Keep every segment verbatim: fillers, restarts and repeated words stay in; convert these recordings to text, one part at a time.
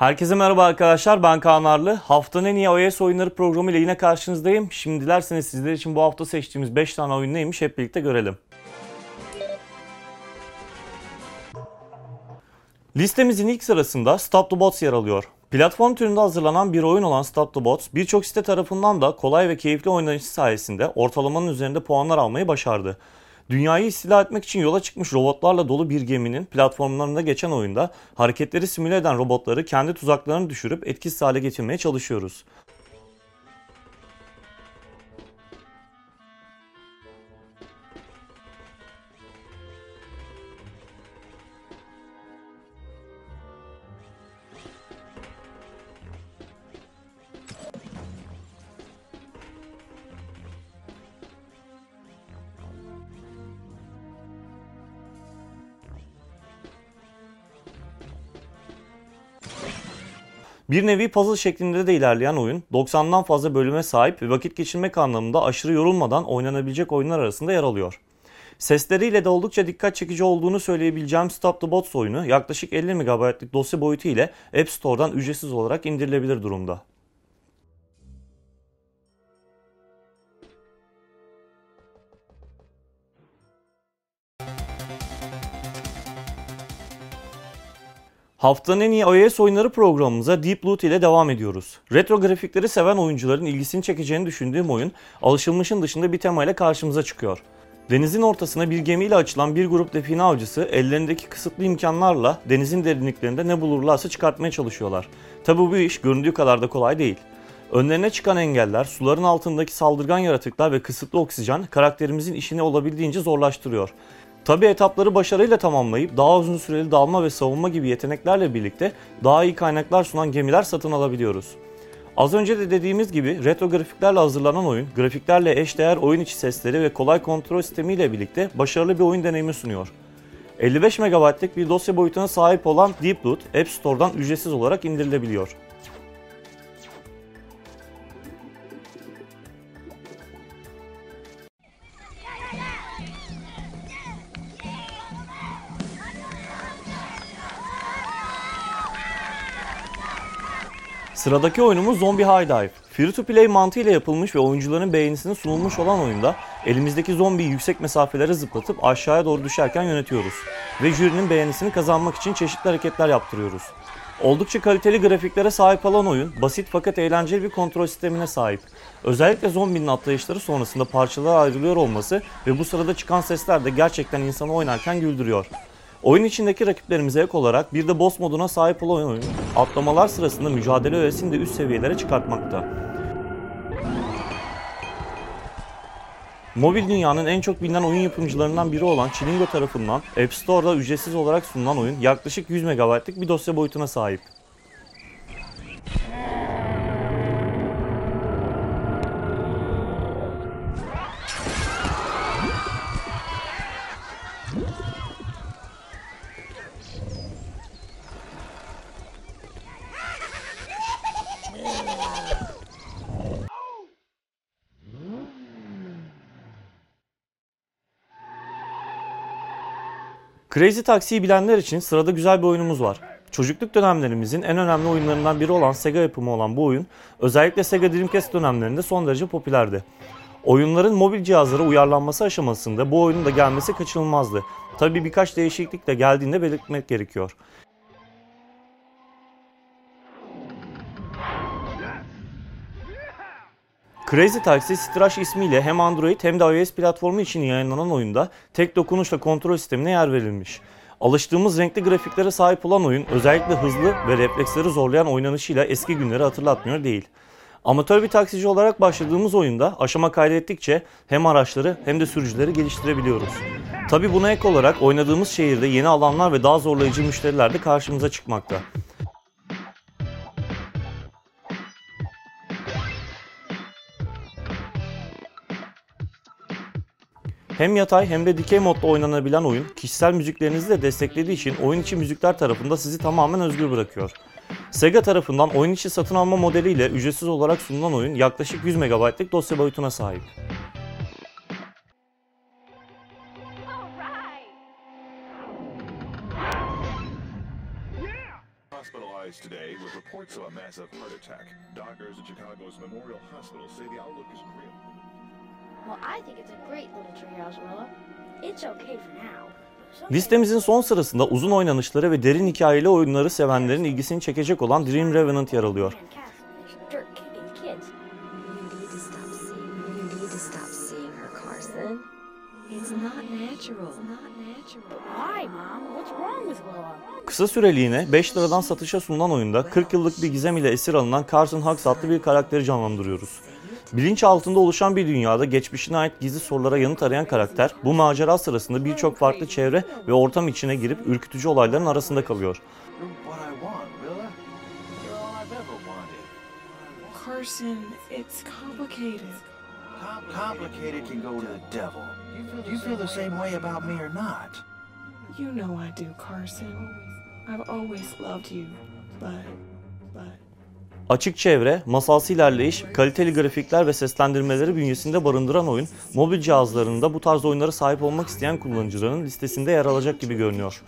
Herkese merhaba arkadaşlar, ben Kaan Arlı. Haftanın en iyi iOS oyunları programı ile yine karşınızdayım. Şimdi dilerseniz sizler için bu hafta seçtiğimiz beş tane oyun neymiş hep birlikte görelim. Listemizin ilk sırasında Stop the Bots yer alıyor. Platform türünde hazırlanan bir oyun olan Stop the Bots, birçok site tarafından da kolay ve keyifli oynanışı sayesinde ortalamanın üzerinde puanlar almayı başardı. Dünyayı istila etmek için yola çıkmış robotlarla dolu bir geminin platformlarında geçen oyunda hareketleri simüle eden robotları kendi tuzaklarını düşürüp etkisiz hale getirmeye çalışıyoruz. Bir nevi puzzle şeklinde de ilerleyen oyun, doksandan fazla bölüme sahip ve vakit geçirmek anlamında aşırı yorulmadan oynanabilecek oyunlar arasında yer alıyor. Sesleriyle de oldukça dikkat çekici olduğunu söyleyebileceğim Stop the Bots oyunu yaklaşık elli megabaytlık dosya boyutu ile App Store'dan ücretsiz olarak indirilebilir durumda. Haftanın en iyi iOS oyunları programımıza Deep Loot ile devam ediyoruz. Retro grafikleri seven oyuncuların ilgisini çekeceğini düşündüğüm oyun, alışılmışın dışında bir temayla karşımıza çıkıyor. Denizin ortasına bir gemiyle açılan bir grup define avcısı ellerindeki kısıtlı imkanlarla denizin derinliklerinde ne bulurlarsa çıkartmaya çalışıyorlar. Tabi bu iş göründüğü kadar da kolay değil. Önlerine çıkan engeller, suların altındaki saldırgan yaratıklar ve kısıtlı oksijen karakterimizin işini olabildiğince zorlaştırıyor. Tabi etapları başarıyla tamamlayıp daha uzun süreli dalma ve savunma gibi yeteneklerle birlikte daha iyi kaynaklar sunan gemiler satın alabiliyoruz. Az önce de dediğimiz gibi retro grafiklerle hazırlanan oyun, grafiklerle eşdeğer oyun içi sesleri ve kolay kontrol sistemiyle birlikte başarılı bir oyun deneyimi sunuyor. elli beş megabaytlık bir dosya boyutuna sahip olan Deep Loot, App Store'dan ücretsiz olarak indirilebiliyor. Sıradaki oyunumuz Zombie High Dive. Free to play mantığıyla yapılmış ve oyuncuların beğenisine sunulmuş olan oyunda elimizdeki zombiyi yüksek mesafelere zıplatıp aşağıya doğru düşerken yönetiyoruz ve jürinin beğenisini kazanmak için çeşitli hareketler yaptırıyoruz. Oldukça kaliteli grafiklere sahip olan oyun, basit fakat eğlenceli bir kontrol sistemine sahip. Özellikle zombinin atlayışları sonrasında parçalara ayrılıyor olması ve bu sırada çıkan sesler de gerçekten insanı oynarken güldürüyor. Oyun içindeki rakiplerimize ek olarak bir de boss moduna sahip olan oyun, atlamalar sırasında mücadele öğesini de üst seviyelere çıkartmakta. Mobil dünyanın en çok bilinen oyun yapımcılarından biri olan Chillingo tarafından App Store'da ücretsiz olarak sunulan oyun yaklaşık yüz megabaytlık bir dosya boyutuna sahip. Crazy Taxi'yi bilenler için sırada güzel bir oyunumuz var. Çocukluk dönemlerimizin en önemli oyunlarından biri olan Sega yapımı olan bu oyun, özellikle Sega Dreamcast dönemlerinde son derece popülerdi. Oyunların mobil cihazlara uyarlanması aşamasında bu oyunun da gelmesi kaçınılmazdı. Tabii birkaç değişiklik de geldiğinde belirtmek gerekiyor. Crazy Taxi, Strash ismiyle hem Android hem de iOS platformu için yayınlanan oyunda tek dokunuşla kontrol sistemine yer verilmiş. Alıştığımız renkli grafiklere sahip olan oyun özellikle hızlı ve refleksleri zorlayan oynanışıyla eski günleri hatırlatmıyor değil. Amatör bir taksici olarak başladığımız oyunda aşama kaydettikçe hem araçları hem de sürücüleri geliştirebiliyoruz. Tabi buna ek olarak oynadığımız şehirde yeni alanlar ve daha zorlayıcı müşteriler de karşımıza çıkmakta. Hem yatay hem de dikey modda oynanabilen oyun, kişisel müziklerinizi de desteklediği için oyun içi müzikler tarafında sizi tamamen özgür bırakıyor. Sega tarafından oyun içi satın alma modeliyle ücretsiz olarak sunulan oyun yaklaşık yüz megabaytlık dosya boyutuna sahip. hospitalized today with with reports of a massive heart attack. Doctors at Chicago's Memorial Hospital say the outlook is grim. Well, I think it's a great little treehouse, Willa. It's okay for now. Listemizin son sırasında uzun oynanışları ve derin hikayeli oyunları sevenlerin ilgisini çekecek olan Dream Revenant yer alıyor. Kısa süreliğine beş liradan satışa sunulan oyunda kırk yıllık bir gizem ile esir alınan Carson Hux adlı bir karakteri canlandırıyoruz. Bilinç altında oluşan bir dünyada geçmişine ait gizli sorulara yanıt arayan karakter, bu macera sırasında birçok farklı çevre ve ortam içine girip ürkütücü olayların arasında kalıyor. Carson, it's complicated. Complicated can go to the devil. Do you feel the same way about me or not? You know I do, Carson. I've always loved you, but, but... Açık çevre, masalsı ilerleyiş, kaliteli grafikler ve seslendirmeleri bünyesinde barındıran oyun, mobil cihazlarında bu tarz oyunlara sahip olmak isteyen kullanıcıların listesinde yer alacak gibi görünüyor.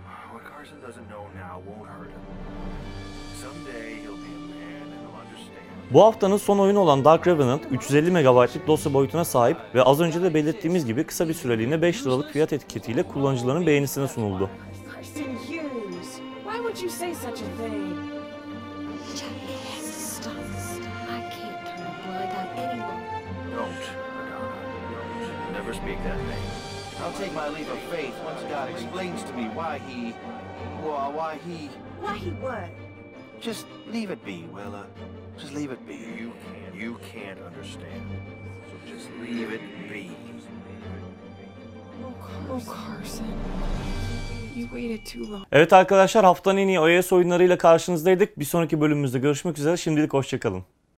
Bu haftanın son oyunu olan Dark Revenant, üç yüz elli megabaytlık dosya boyutuna sahip ve az önce de belirttiğimiz gibi kısa bir süreliğine beş liralık fiyat etiketiyle kullanıcıların beğenisine sunuldu. Never speak that name. I'll take my leap of faith once God explains to me why he... Well, why he... Why he what? Just leave it be, Willa. Just leave it be. You can't. You can't understand. So just leave it be. Oh, Carson. You waited too long. Evet arkadaşlar, haftanın en iyi iOS oyunlarıyla karşınızdaydık. Bir sonraki bölümümüzde görüşmek üzere. Şimdilik hoşça kalın.